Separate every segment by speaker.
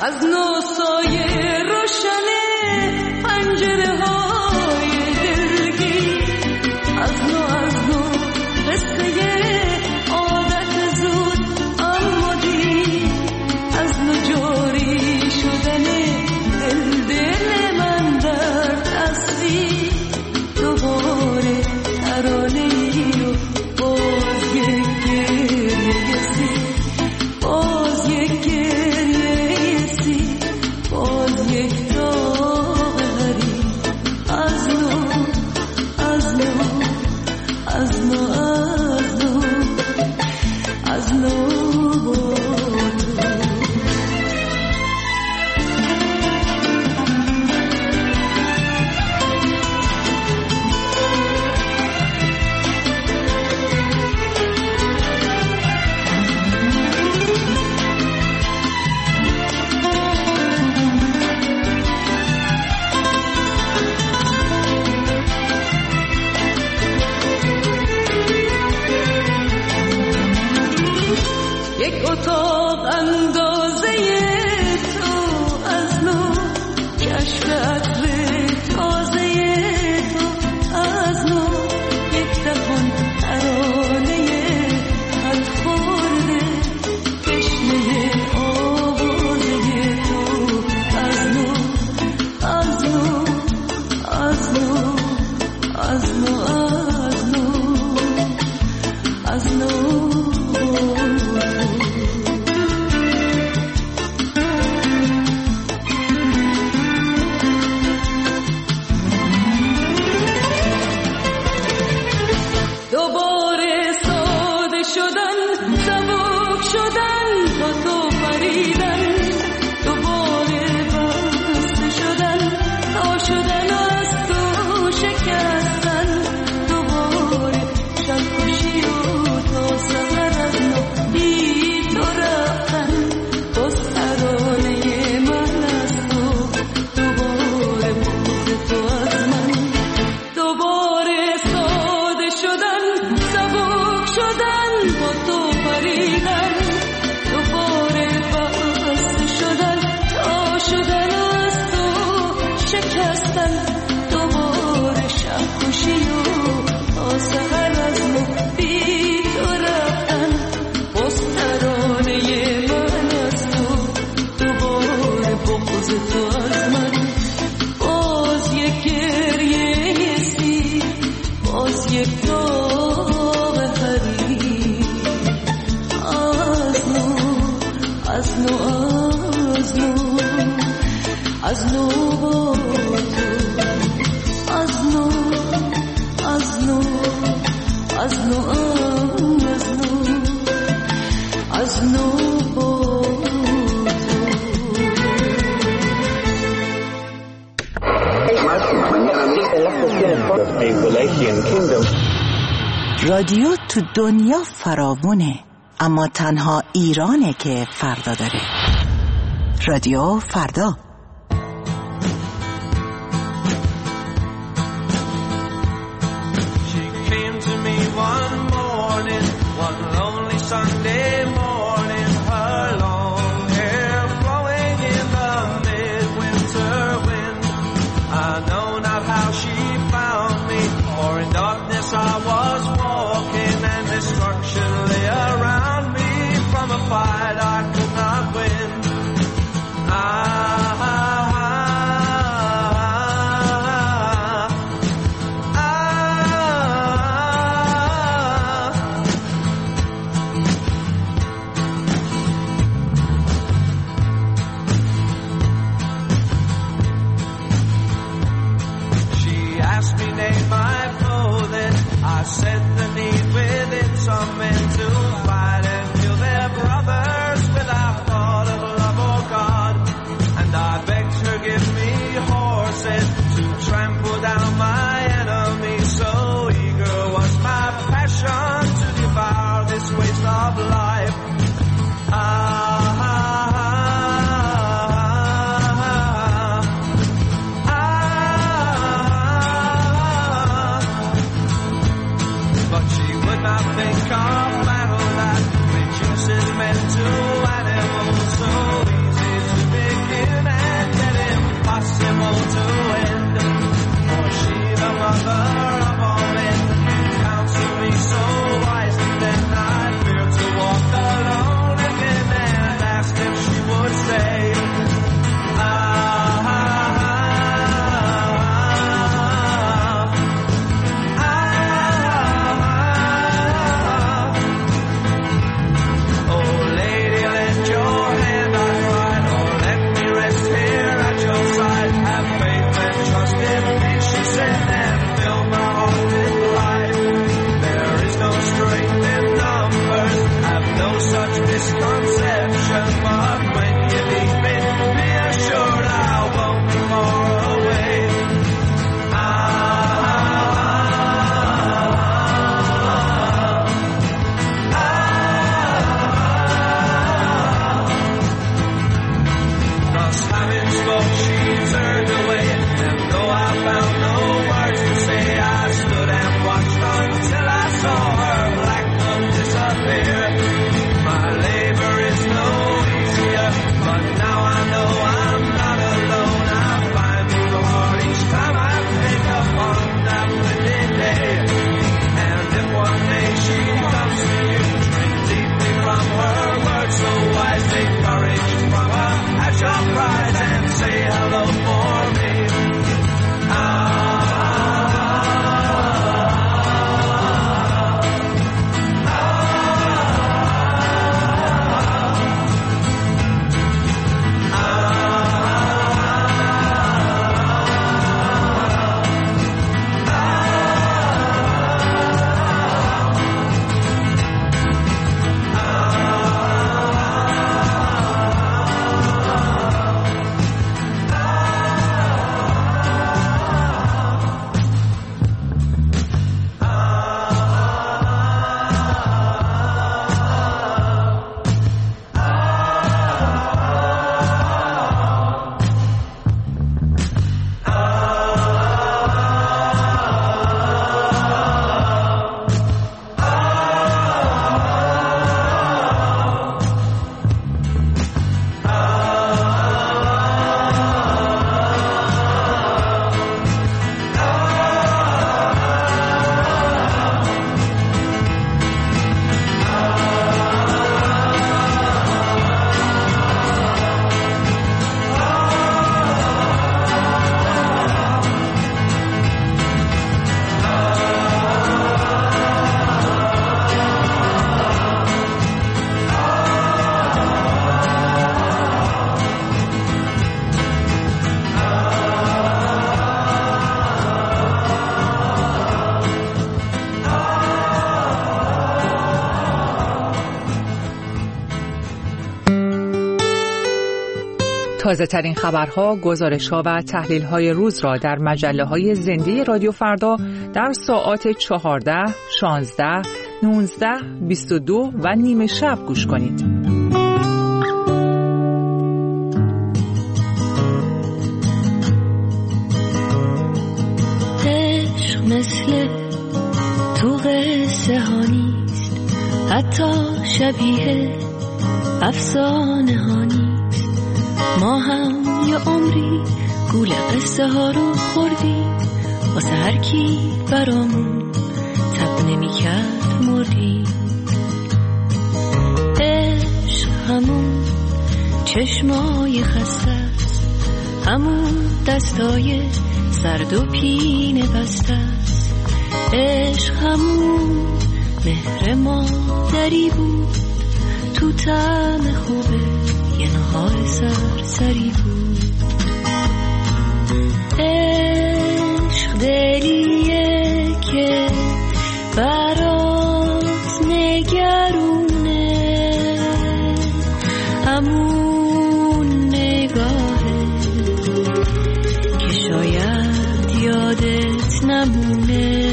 Speaker 1: از نو سایه روشنه پنجره های دلگی، از نو قصه عادت زود اما دی، از نو جاری شدن دل من در تصویر، دوباره ترانه‌ای و باز یک گریه سی، باز یک گریه سی، باز یک داغ غریب، از نو از نو از نو از نو اتاق اندازه تو، از نو کشف عطر تازه تو، از نو یک دهان ترانه خط خورده تشنه آوازه تو، از نو از نو از نو از نو از نو از نو
Speaker 2: رادیو تو دنیا فراوونه، اما تنها ایرانه که فردا داره. رادیو فردا.
Speaker 3: But she تازه ترین خبرها، گزارش‌ها و تحلیل‌های روز را در مجله‌های زنده رادیو فردا در ساعات 14، 16، 19، 22 و نیمه شب گوش کنید.
Speaker 1: عشق مثل تو قصه ها نیست، حتی شبیه افسانه ها نیست. ما هم یه عمری گول قصه ها رو خوردیم، واسه هر کی برامون تب نمی کرد مردیم. عشق همون چشمای خسته است، همون دستای سرد و پینه بسته است. عشق همون مهر مادری بود، تو طعم خوبه یه نهار سرسری بود. عشق دلیه که برات نگرونه، همون نگاهه که شاید یادت نمونه.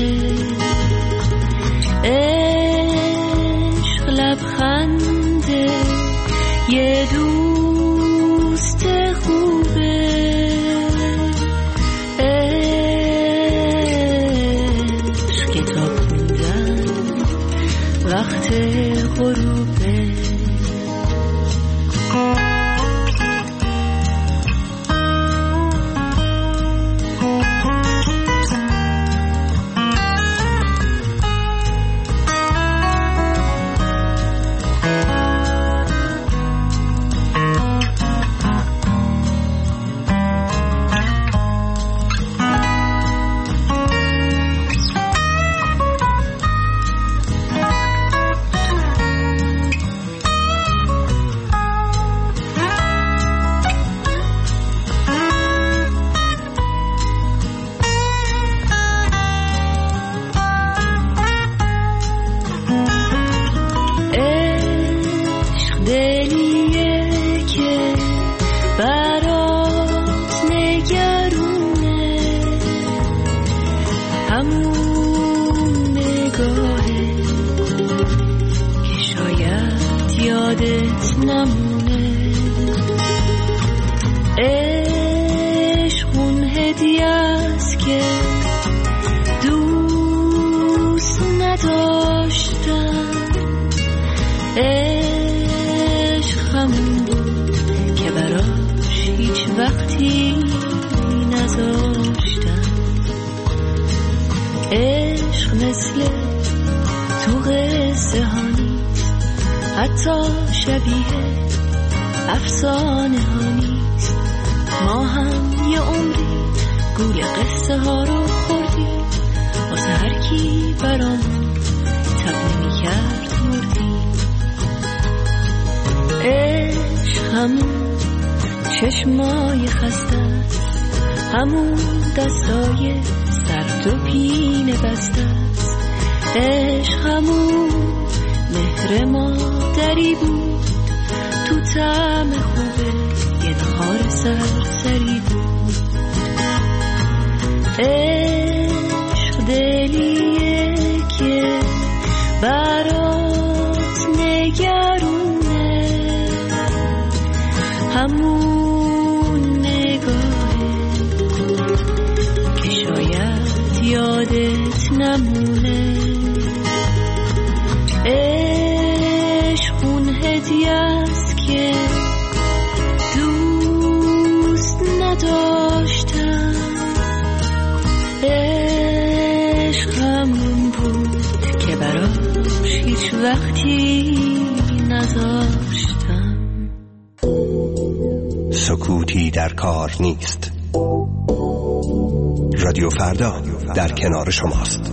Speaker 1: عشق لبخنده یه دوست خوبه، عشق کتاب خوندن وقت غروبه. عشق مثل تو قصه ها نیست، حتی شبیه افسانه ها نیست. ما هم یه عمری گول قصه ها رو خوردیم، واسه هر کی برامون تب نمی کرد مردیم. عشق همون چشمای خسته است، همون دستای سرد و پینه بسته است. عشق همون مهر مادری بود، تو طعم خوبه یه نهار سرسری بود. عشق دلیه که برات نگرونه، همون نگاهه که شاید یادت نمونه. عشق اون هدیه است که دوست نداشتم. عشق همون بود که براش هیچ وقتی نذاشتم.
Speaker 4: سکوتی در کار نیست. رادیو فردا در کنار شماست.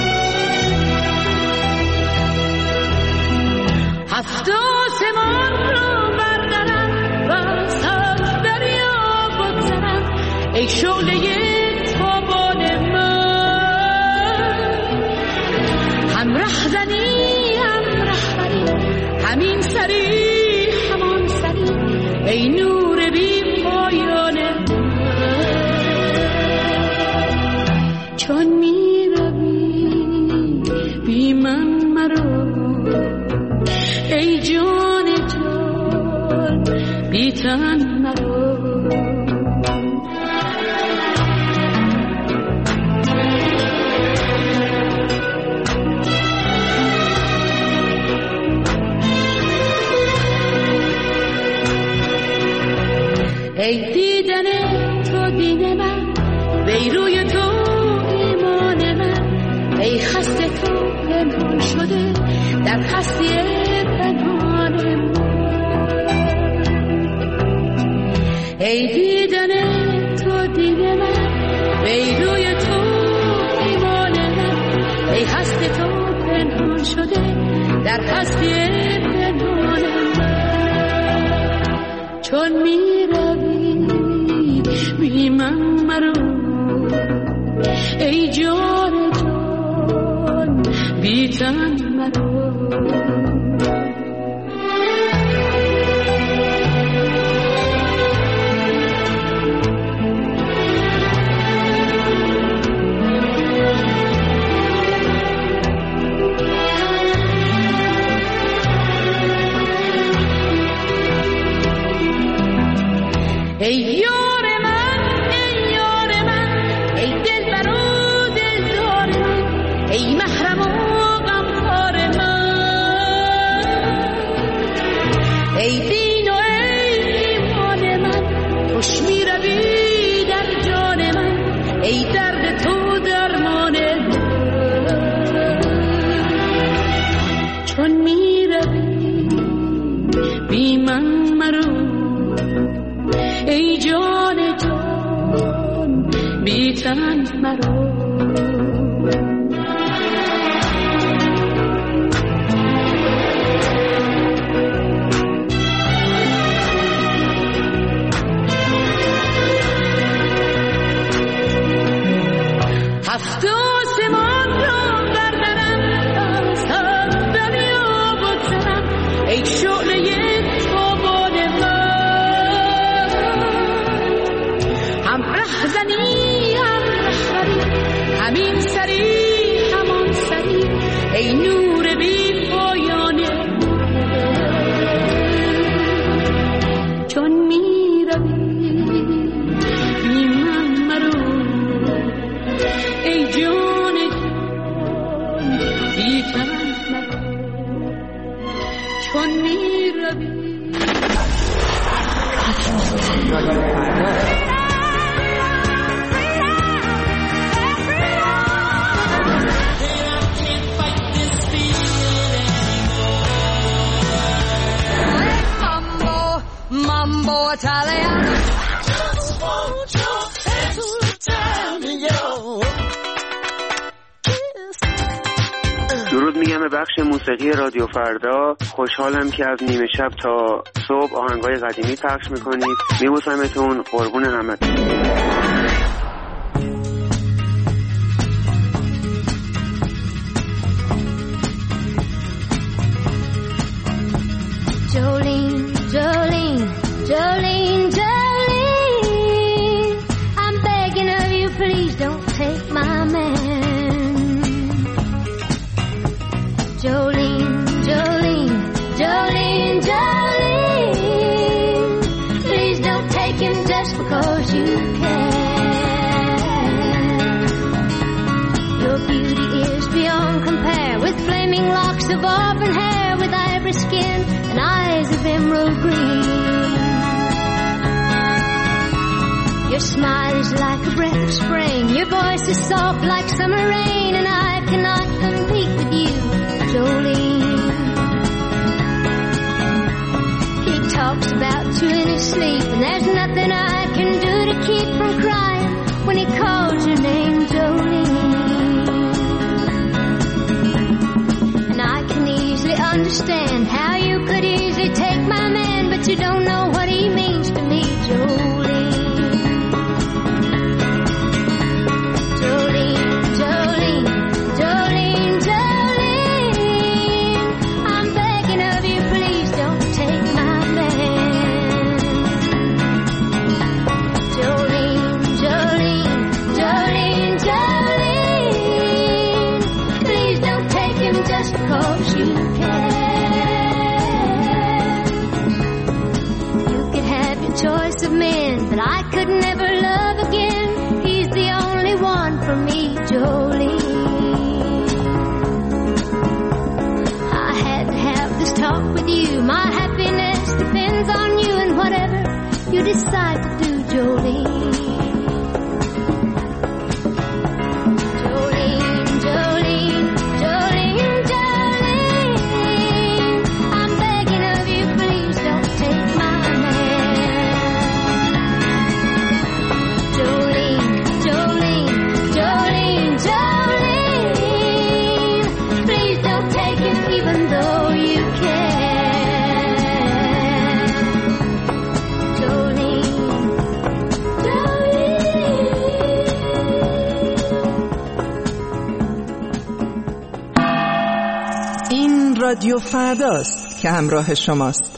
Speaker 1: هفتاد من هم رهزنی هم رهبری، همین سری همان سری، ای نور بی پایانه. چون می روی بی من مرو، ای جان جان بی تن مرو. ای دیدن تو دین من، وی روی تو ایمان من، ای خسته تو پنهان شده در هستی پنهان من. ای دیدن تو دین من، وی روی تو ایمان من، ای خسته تو پنهان شده در هستی پنهان من. چون می روی بی من مرو، ای جان جان بی تن مرو. ای یار من، ای یار من، ای دلبر و دلدار من، ای محرم و غمخوار من، ای دین و ای ایمان من، خوش می روی در جان من، ای درد تو درمان من. چون می روی بی من مرو، ای جان جان بی تن مرو. هفت آسمان را بردرم، صد دریا بگذرم، ای شعله تابان من. هم رهزنی هم رهبری، همین سری همان سری، ای نور بی پایانه. چون می روی بی من مرو، ای جان جان بی تن مرو. چون می روی Mambo Italiano.
Speaker 5: درود میگم به بخش موسیقی رادیو فردا. خوشحالم که از نیمه شب تا صبح آهنگای قدیمی پخش میکنید. میبوسمتون، قربون همتون.
Speaker 6: Jolene, Jolene, Jolene, Jolene, I'm begging of you, please don't take my man. Jolene, Jolene, Jolene, Jolene, please don't take him just because you can. Your beauty is beyond compare, with flaming locks of auburn hair, with ivory skin and eyes of emerald green. Your smile is like a breath of spring, your voice is soft like summer rain, and I cannot compete with you, Jolene. He talks about you in his sleep, and there's nothing I can do to keep from crying when he calls your name, Jolene. And I can easily understand how you could easily take my man, but you don't know what he means to me, Jolene. Jolene, Jolene, Jolene, Jolene. because you care. You could have your choice of men, but I could never love again. He's the only one for me, Jolene. I had to have this talk with you. My happiness depends on you and whatever you decide to do, Jolene.
Speaker 3: رادیو فرداست که همراه شماست.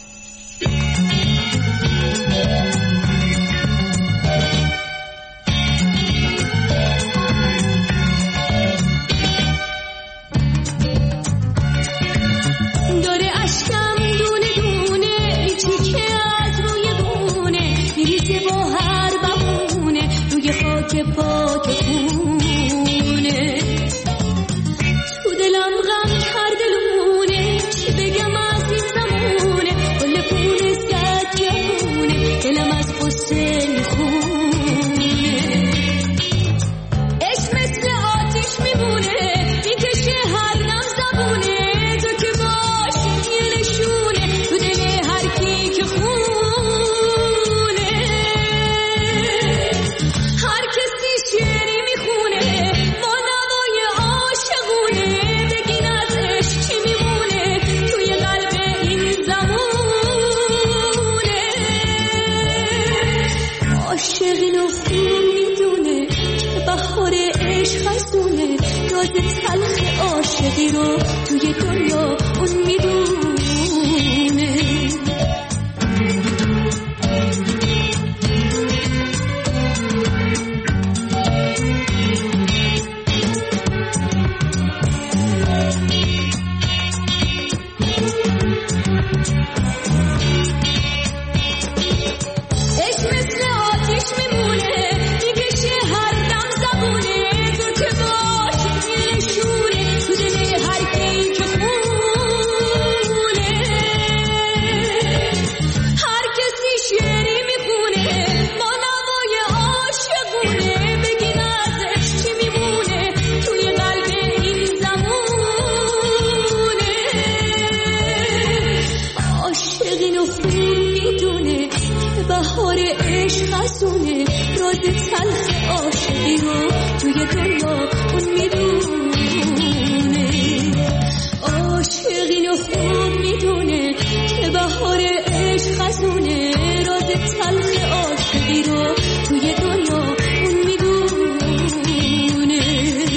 Speaker 1: داره اشکم دونه دونه چیکه از روی بونه میریزه با هر بهونه روی خاک پاک خونه. تو دلم غم کرده لونه چی بگم از این زمونه کل پونه زد جوونه دلم از قصه میخونه. عشق مثل آتیش میمونه میکشه هر دم زبونه تو که باشی یه نشونه تو دل هر کی که خونه. هر کسی شعری میخونه با نوای عاشقونه بگین از عشق چی میمونه توی قلب این زمونه. عاشقین و خون میدونه که بهار عشق خزونه راز تلخ عاشقی رو توی دنیا اون میدونه. عشق مثل آتیش میمونه میکشه هر دم زبونه تو که باشی یه نشونه تو دل هر کی که خونه. هر کسی شعری میخونه با نوای عاشقونه بگین از عشق چی میمونه توی قلب این زمونه. عاشقین و خون میدونه که بهار عشق خزونه راز تلخ عاشقی رو توی دنیا اون میدونه. عاشقین و خون میدونه که بهار عشق خزونه راز تلخ عاشقی رو توی دنیا اون میدونه.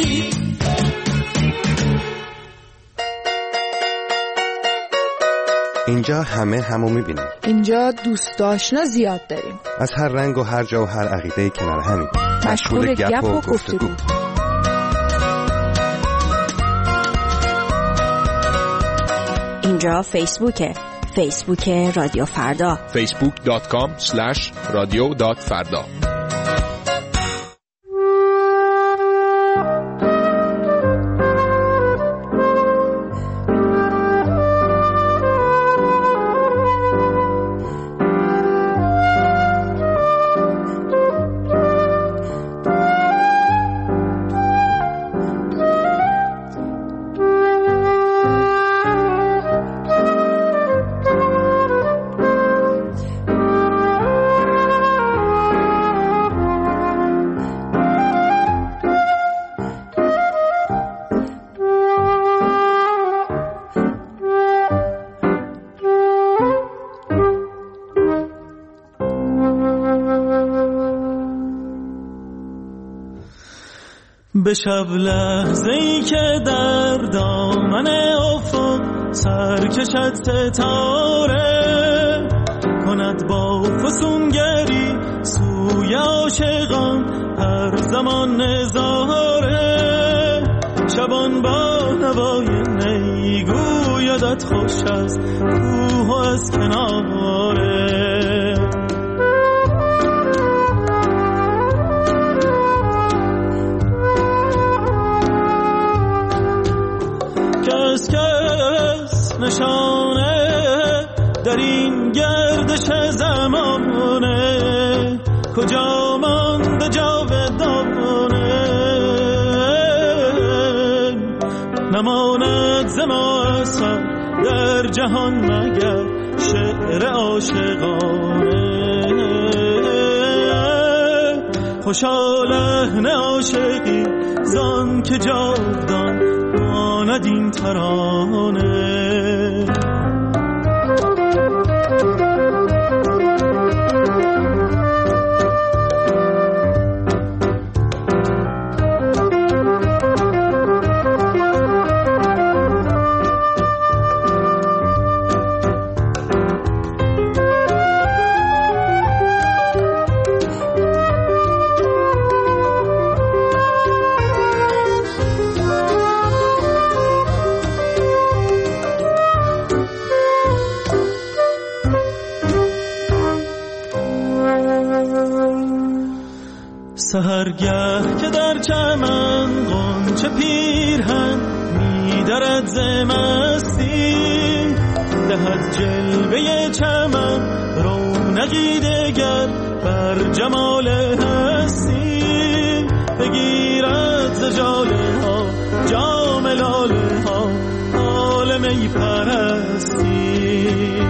Speaker 4: اینجا همه همو میبینن.
Speaker 3: اینجا دوست آشنا زیاد داریم.
Speaker 4: از هر رنگ و هر جا و هر عقیده کنار همین.
Speaker 3: مشغول گپ و گفتگو.
Speaker 2: اینجا فیسبوکه. فیسبوک رادیو فردا.
Speaker 7: facebook.com/radio.farda.
Speaker 8: به شب لحظه‌ای که در دامن افق سر کشد ستاره کند با فسونگری سوی عاشقان هر زمان نظاره شبان با نوای نی گویدت خوش است کوه از کناره. کس نشانه در این گردش زمانه کجا مانده جاودانه. نماند ز ما اثر در جهان مگر شعر عاشقانه. خوشا لحن عاشقی زان که جاودان ماند این ترانه. سحرگه که در چمن غنچه پیرهن می‌درد ز مستی دهد جلوه چمن رونقی دگر بر جمال هستی. بگیرد ز ژاله ها جام لاله ها حال می پرستی.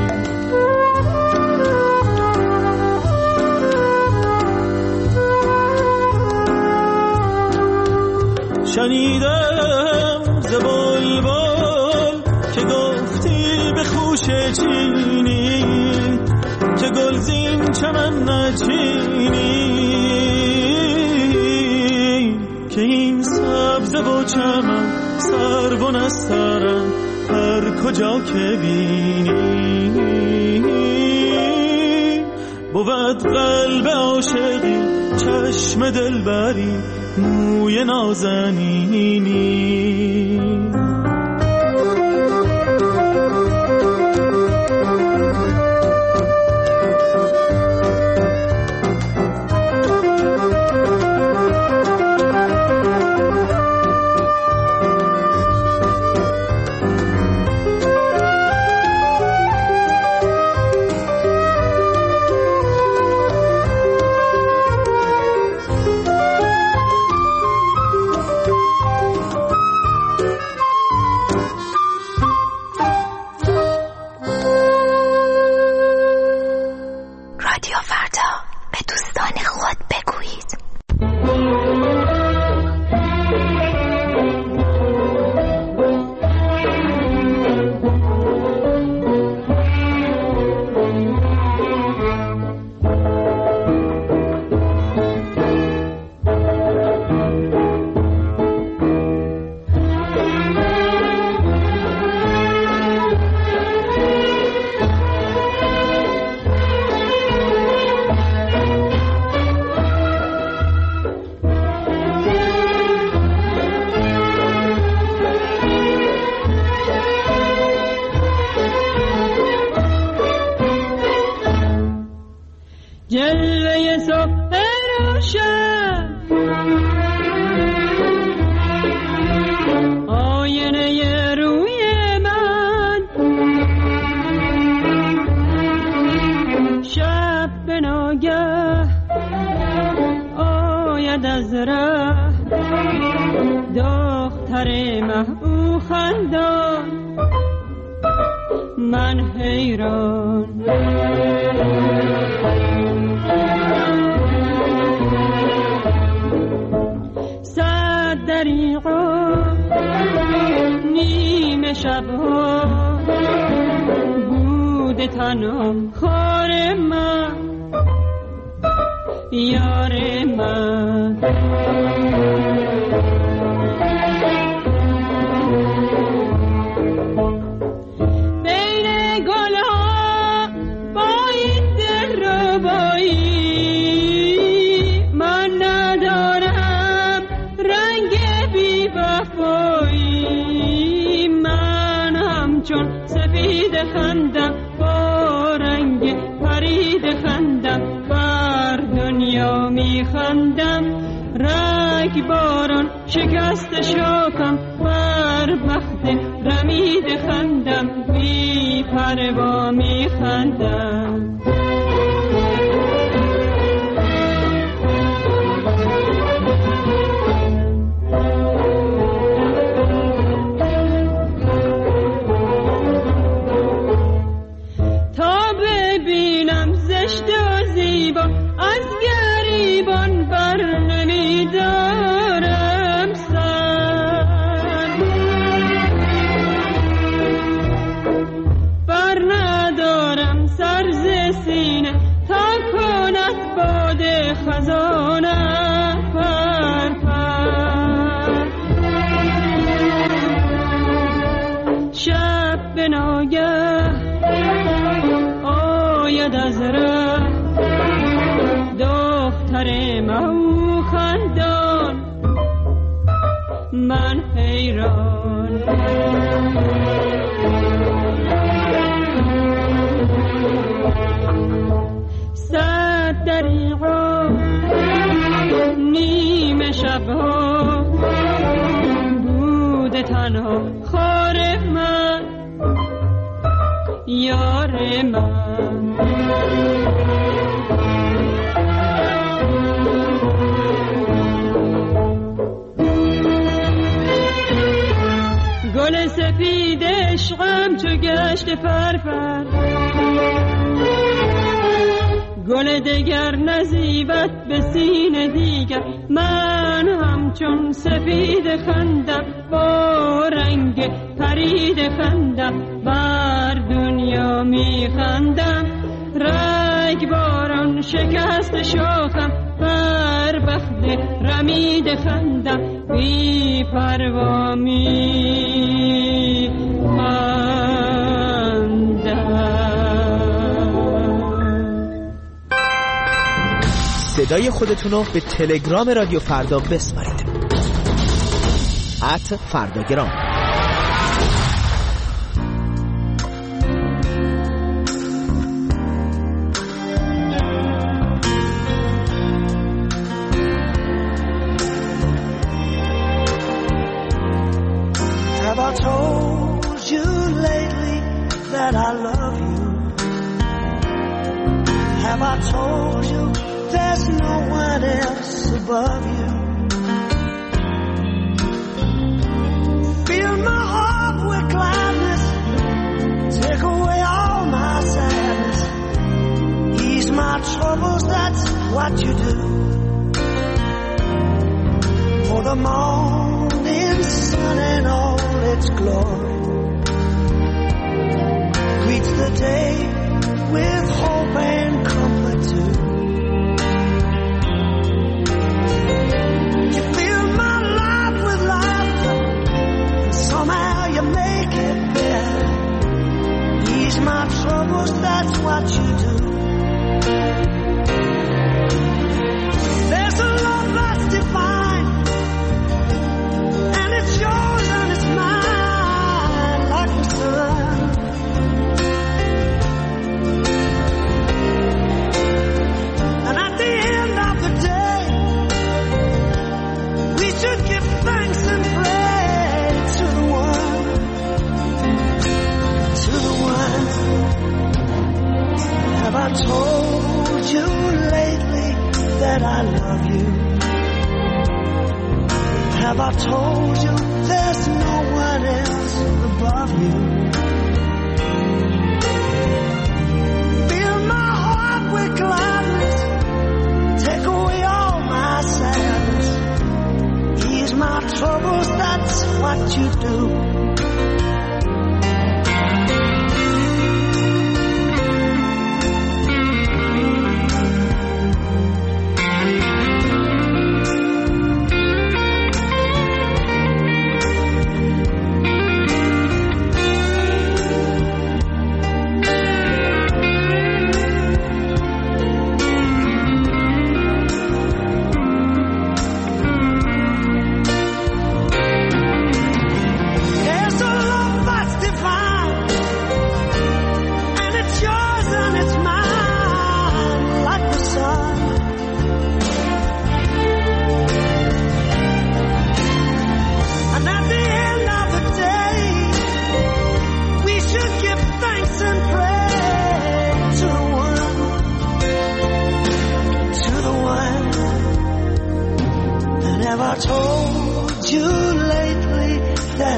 Speaker 8: شنیدم ز بلبل که گفتی به خوشه چینی که گلزین چمن نچینی که این سبزه و چمن سرو و نسترن هر کجا که بینی. بود قلب عاشقی چشم دلبری موی نازنینی.
Speaker 1: جلوه صبح روشن آینه روی من شب به ناگه آید از ره دختر محبوب خندان من حیران صد دریغا نیمه شبها بوده تنها خار من یار من من ندارم رنگ بی وفایی
Speaker 7: همچون سفید خندم، با رنگ پرید خندم، بر دنیا می خندم. رگ باران شکست شاکم، بر بخت رمید خندم، بی پروا می خندم. من حیران صد دریغا نیمه شبها بود تنها خار من یار من. گل سفید عشقم چو گشت فرفر، گل دگر نزیبت به سینه دیگر. من همچون سفید خندم، با رنگ پرید خندم، بر دنیا می خندم. رگ باران شکست شاخم، بر بخت رمید خندم، بی پروا می خندم.
Speaker 9: صدای خودتونو به تلگرام رادیو فردا بسپارید. @فرداگرام.
Speaker 10: Have I told you lately that I love you? Have I told you there's no one else above you? Fill my heart with gladness, take away all my sadness, ease my troubles, that's what you do. For the morning sun and all its glory greets the day with hope and comfort too. You fill my life with laughter, and somehow you make it better. Ease my troubles, that's what you do. There's a love that's divine, and it's yours and it's mine, like the sun. And at the end of the day, we should give thanks and pray to the one, to the one. Have I told you lately that I love you? Have I told you there's no one else above you? Fill my heart with gladness, take away all my sadness, ease my troubles, that's what you do.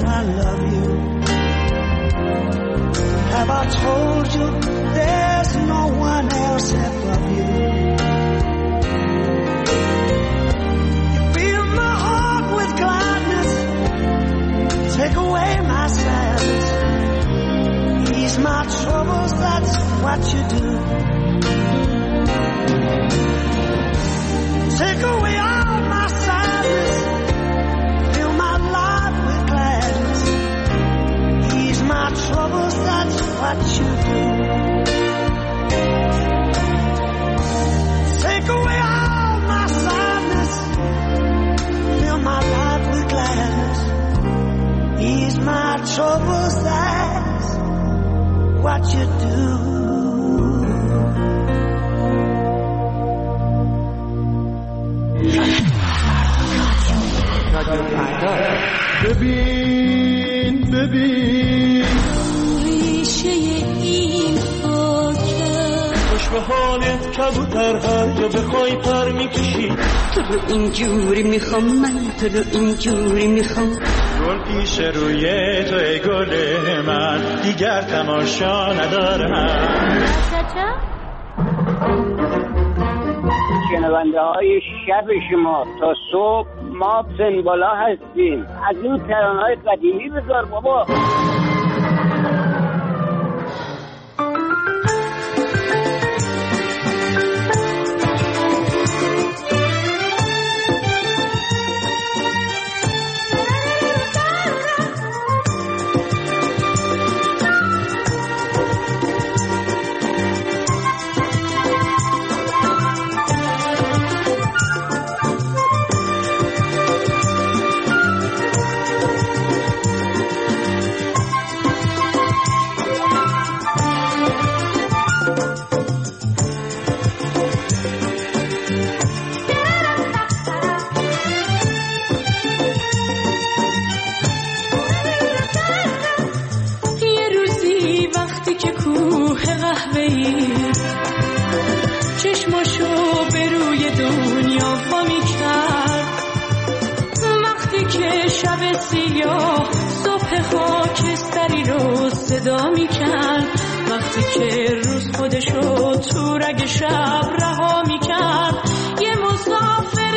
Speaker 10: that I love you? Have I told you there's no one else above you? You fill my heart with gladness, take away my sadness, ease my troubles, that's what you do. Take away all my sadness, fill my life with gladness, ease my troubles, that's what you do. Take away all my sadness, fill my life with gladness, ease my troubles, that's what you do.
Speaker 8: ببین ببین
Speaker 1: ریشه این خاکه
Speaker 8: خوش به حالت کبوتر هر جا بخوای پر میکشی
Speaker 11: تو رو اینجوری میخوام من تو رو اینجوری میخوام
Speaker 8: گل پیش روی تو ای گل من دیگر تماشا ندارم
Speaker 12: شنونده های شب شما تا صبح ما سنبالا هستیم از این ترانه‌های قدیمی بذار بابا
Speaker 1: چشماشو به روی دنیا وا می‌کرد وقتی که شب سیاه صبح خاکستری رو صدا می‌کرد وقتی که روز خودشو تو رگ شب رها می‌کرد یه مسافر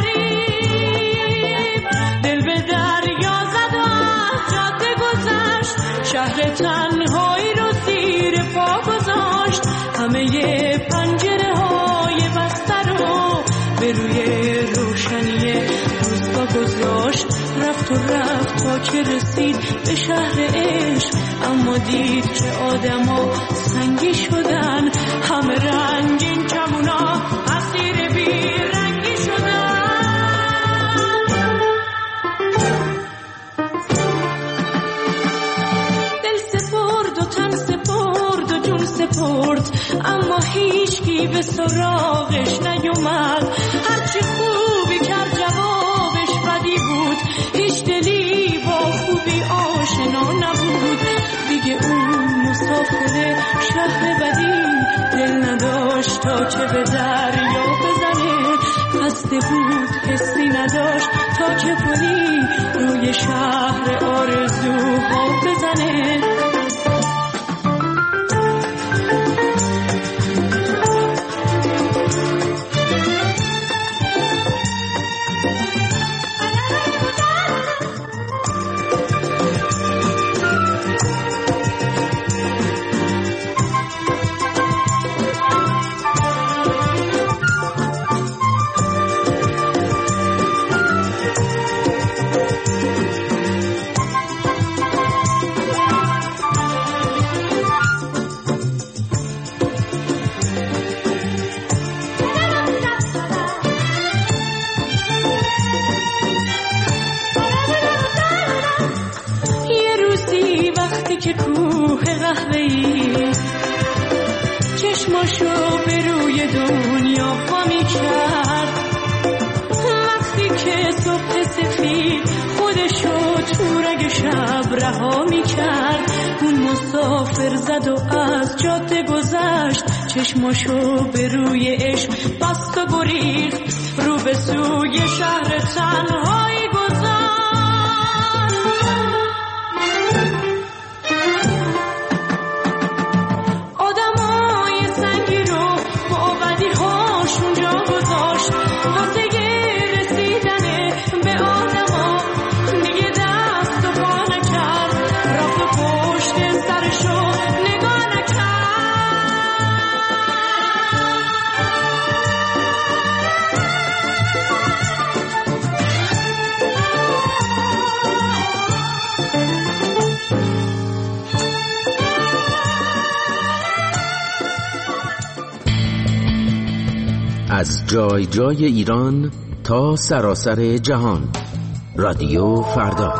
Speaker 1: غریب دل به دریا زد و از جاده گذشت شهر تنهایی رو زیر پا گذاشت همه پنجره‌های بسته رو به روی روشنی روستا گذاشت رفت و رفت تا که رسید به شهر عشق اما دید که آدما سنگی شدن همه رنگین کمونا اسیر بی رنگی شدن دل سپرد و تن سپرد و جون سپرد اما هیچکی به سراغش نیومد هرچی خوبی کرد جوابش بدی بود هیچ دلی با خوبی آشنا نبود دیگه اون مسافر شهر بدی دل نداشت تا که به دریا بزنه خسته بود حسی نداشت تا که پلی روی شهر آرزوها بزنه که کوه قهوه‌ای چشماشو به روی دنیا وا می‌کرد وقتی که صبح سفید خودشو تو رگ شب رها می‌کرد اون مسافر زد و از جاده گذشت چشماشو به روی عشق بست و گریخت رو به سوی شهر تنهایی گذاشت
Speaker 13: از جای جای ایران تا سراسر جهان. رادیو فردا.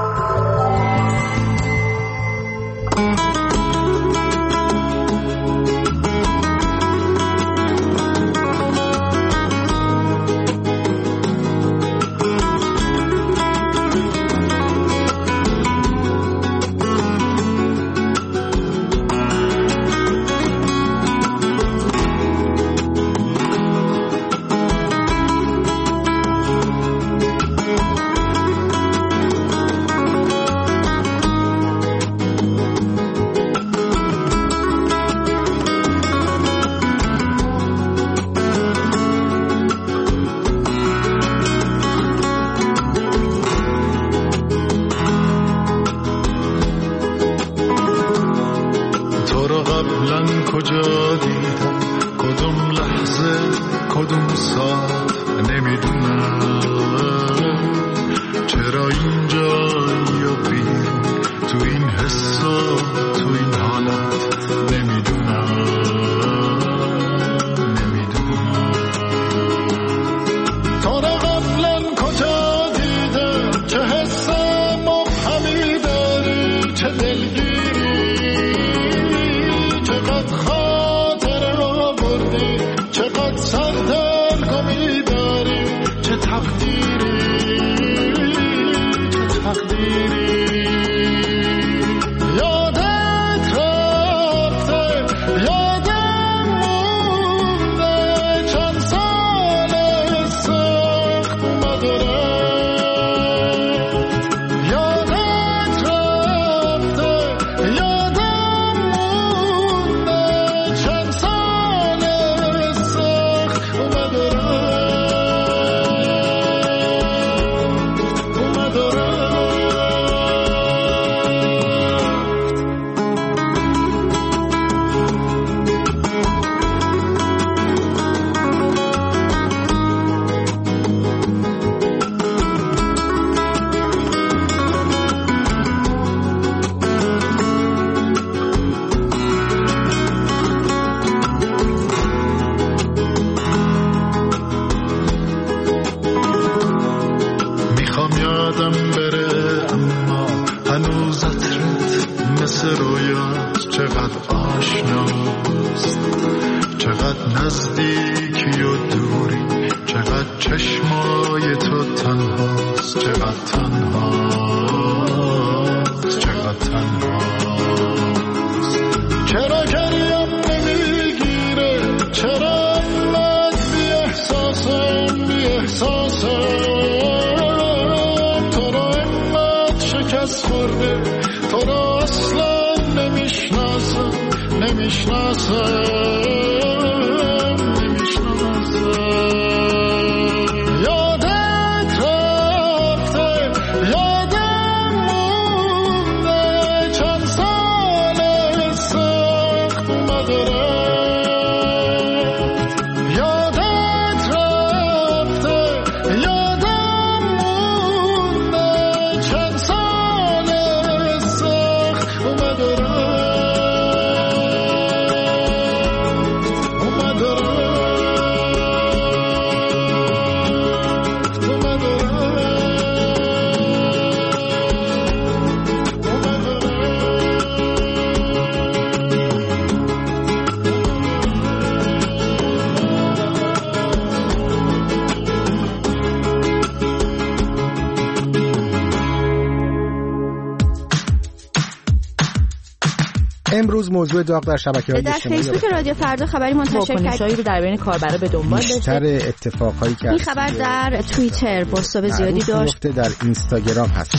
Speaker 14: امروز موضوع داغ در شبکه‌های اجتماعی
Speaker 2: در فیسبوک رادیو فردا خبری منتشر کرد
Speaker 3: رو در بین کاربرا به دنبال داشته.
Speaker 14: بیشتر اتفاقایی که
Speaker 2: این خبر در توییتر بازتاب زیادی داشت.
Speaker 14: در اینستاگرام هست.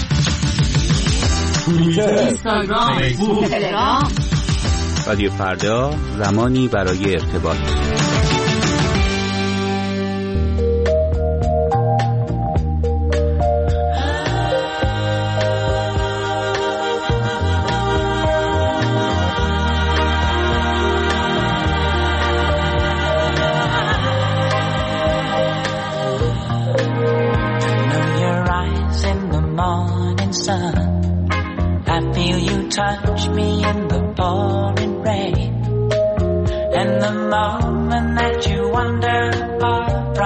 Speaker 15: اینستاگرام، فیسبوک، تلگرام.
Speaker 16: رادیو فردا، زمانی برای ارتباط.
Speaker 17: Touch me in the pouring rain, and the moment that you wander far from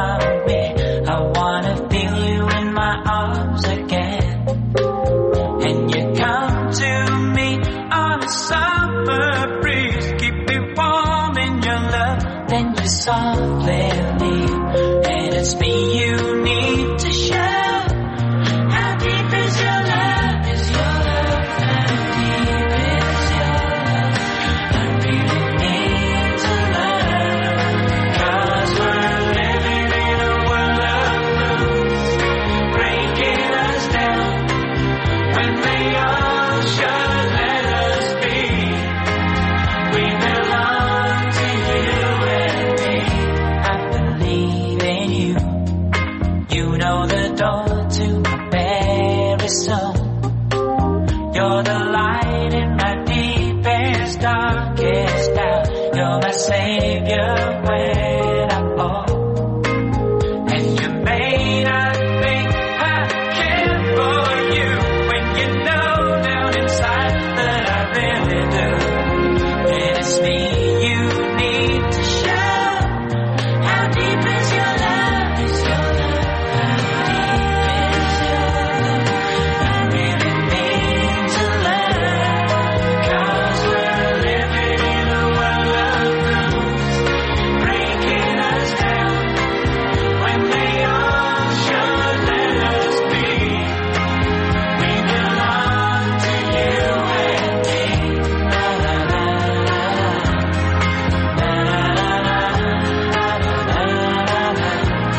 Speaker 17: You're the light in my deepest, darkest doubt. You're my savior when I fall. And you made I think I care for you when you know down inside that I really do. And it's me you need to show. How deep is your love? Is your love? How deep is your love? I really need to learn. 'Cause we're living in a world of rules, breaking us down when they all should let us be. We belong to you and me. La la la la la la la la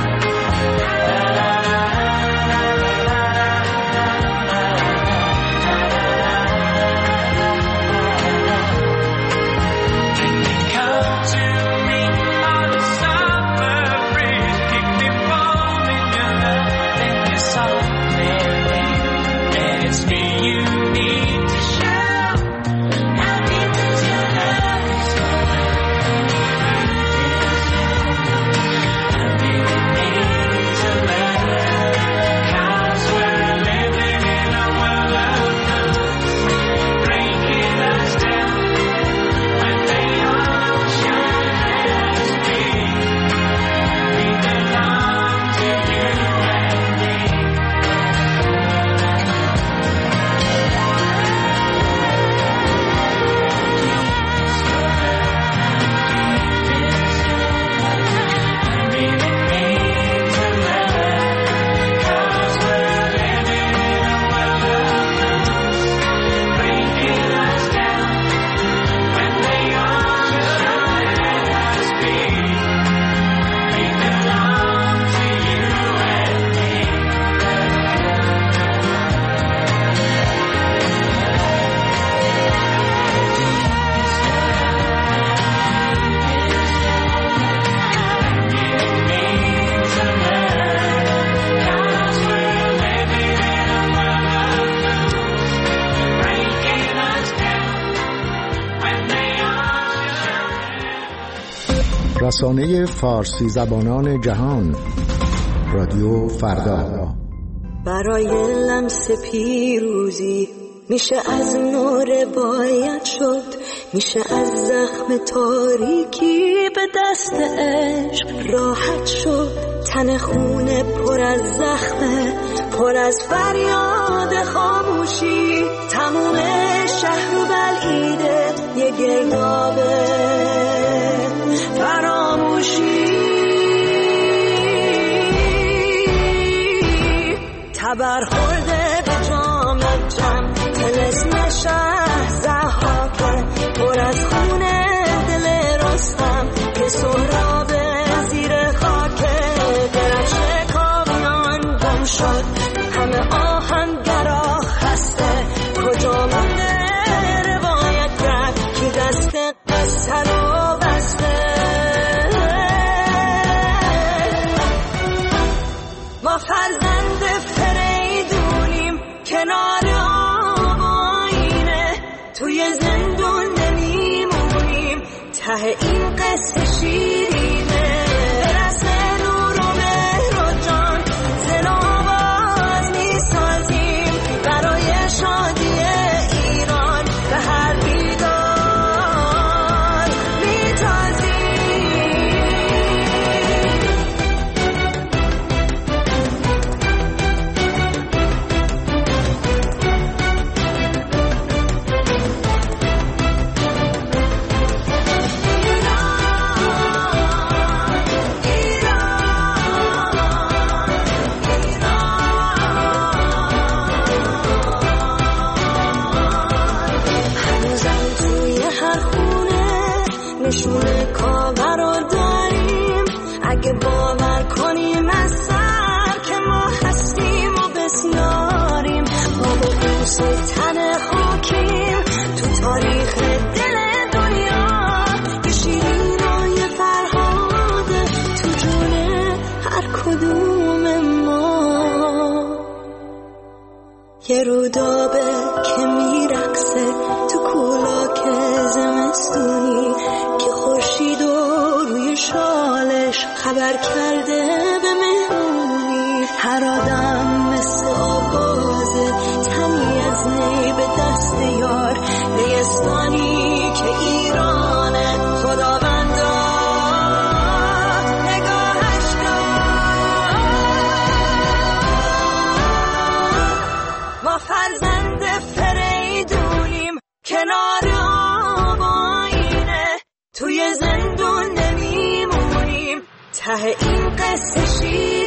Speaker 17: Can you come to me on the summer breeze? Keep me warm in your love and your soft memory. And it's me you need to show. How deep is your love? Is your love? I really need to learn. 'Cause we're living in a world of rules, breaking us down when they all should let us be. We belong to you and me. I really need to learn. 'Cause we're living in a world of rules, breaking us down when they all should let us be. We belong to you and me.
Speaker 14: رسانه فارسی زبانان جهان، رادیو فردا.
Speaker 18: برای لمس پیروزی میشه از نور باید شد، میشه از زخم تاریکی به دست عشق راحت شد. تن خونه پر از زخمه، پر از فریاد خاموشی، تموم شهر و بلعیده یه گردابه فراموشی. تبر خورده به جام جم، طلسم شهر ضحاکه، پر از خونه دل رستم که سهراب زیر خاکه. درفش کامیان گم شد، همه آهنگرا خسته، کجا مونده روایت گر که دست قصه رو بسته. ما فرزند فریدونیم کنار آب آینه، توی زندون نمیمونیم، ته این قصه شیرینه. برس نور و مهر و جان زن آواز میسازیم، برای شادی ایران به هر بیدار میتازیم. نشونه کاور رو داریم، اگه باور کنیم از سر که ما هستیم و بسیاریم. ما با بوس و تن خاکیم تو تاریخ دل دنیا، یه شیرین و یه فرهاده تو جون هر کدوم ما. یه رودابه که می باور کرده به مهمونی، هر آدم مثل آغازه، تنی از نی به دست یار، نیستانی که ایرانه خداوندا نگاهش کن. ما فرزند فریدونیم کنار آب آینه، توی زندون نمیمونیم، ته این قصه شیر